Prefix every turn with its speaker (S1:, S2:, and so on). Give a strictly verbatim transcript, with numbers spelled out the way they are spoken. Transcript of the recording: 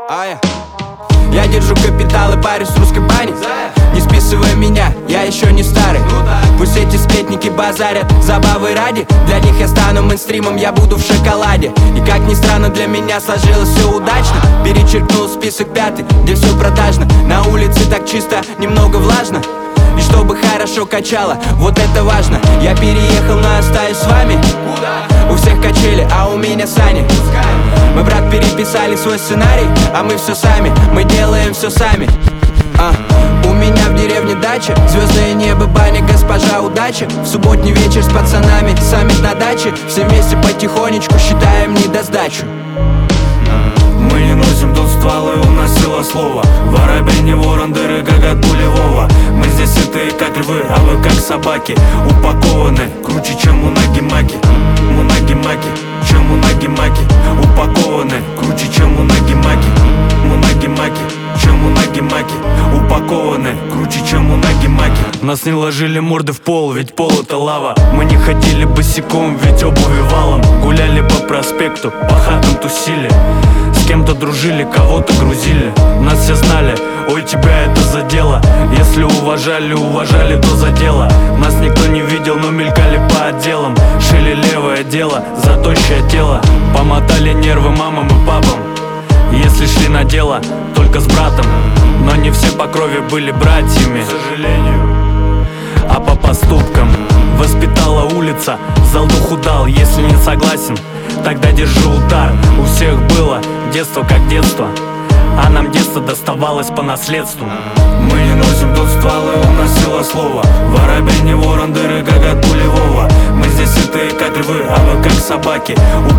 S1: Ая. Я держу капитал и парюсь в русской бане. Не списывай меня, я еще не старый. Пусть эти сплетники базарят забавы ради. Для них я стану мейнстримом, я буду в шоколаде. И как ни странно, для меня сложилось все удачно. Перечеркнул список пятый, где все продажно. На улице так чисто, немного влажно. И чтобы хорошо качало, вот это важно. Я переехал, но остаюсь с вами. У всех качели, а у меня сани. Мы, брат, переписали свой сценарий, а мы все сами, мы делаем все сами. а. У меня в деревне дача, звездное небо, баня, госпожа удача. В субботний вечер с пацанами, саммит на даче. Все вместе потихонечку считаем недосдачу.
S2: Мы не носим тут стволы, у нас сила слова. Воробей не ворон, дыры как от пулевого. Мы здесь сытые как львы, а вы как собаки. Упакованы, круче чем у Наги-Маки. У Наги-Маки, чем у Наги-Маки. Упакованы, круче чем у Наги-Маки. У Наги-Маки, чем у Наги-Маки. Упакованы, круче чем у Наги-Маки. Нас не ложили морды в пол, ведь пол это лава. Мы не ходили босиком, ведь обуви валом. Гуляли по проспекту, по хатам тусили. С кем-то дружили, кого-то грузили. Нас все знали, ой, тебя это задело. Если уважали, уважали, то за дело. Нас никто не видел, но мелькали по отделам. Шили левое дело за тощее тело. Помотали нервы мамам и папам. Если шли на дело, только с братом. Но не все по крови были братьями, к сожалению. А по поступкам воспитала улица. Зал духу дал, если не согласен, тогда держи удар. У всех было детство как детство, а нам детство доставалось по наследству. Мы не носим тут стволы, у нас сила слова. Воробей не ворон, дыры как от пулевого. Мы здесь сытые как львы, а вы как собаки.